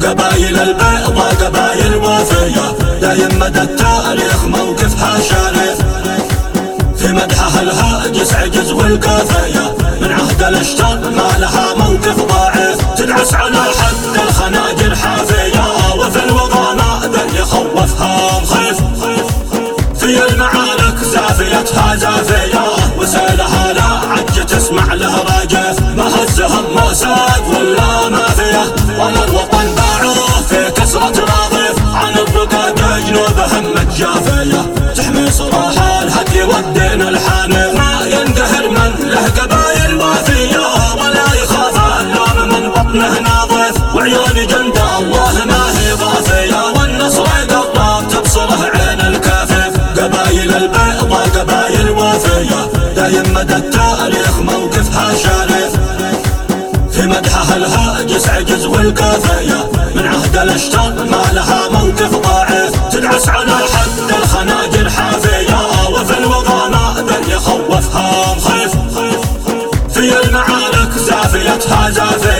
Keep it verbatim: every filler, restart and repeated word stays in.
قبايل البيضة قبايل وفية، دايم مدى التاريخ موقفها شريف، في مدحها الهاجس عجز والكافية، من عهد الاشتر ما لها موقف ضعيف، تدعس على حد الخناجر حافية، وفي الوغى مأذن يخوفها مخيف، في المعارك زافيتها زافية، وسيلها لا عج تسمع له راجف، ما هزهم موساد ولا مافية، وما الوطن باعوه في كسرة راغف، عن الرقاد جنوبهم متجافية، تحمي صراح الهدي والدين الحانف، ما ينقهر من له قبايل وافية، ولا يخاف اللوم من بطنه ناظف، وعيون جند الله ما هي ضافية، والنصر قرب تبصره عين الكافف، قبايل البيضة قبايل وافية، دايم مدى التاريخ موقفها شريف، في مدحها الهاجس عجز والكافية، من عهد الاشتر ما لها موقف ضعيف، تدعس على حد الخناجر حافية، وفي الوغى مأذن يخوفها مخيف، في المعارك زافيتها زافية.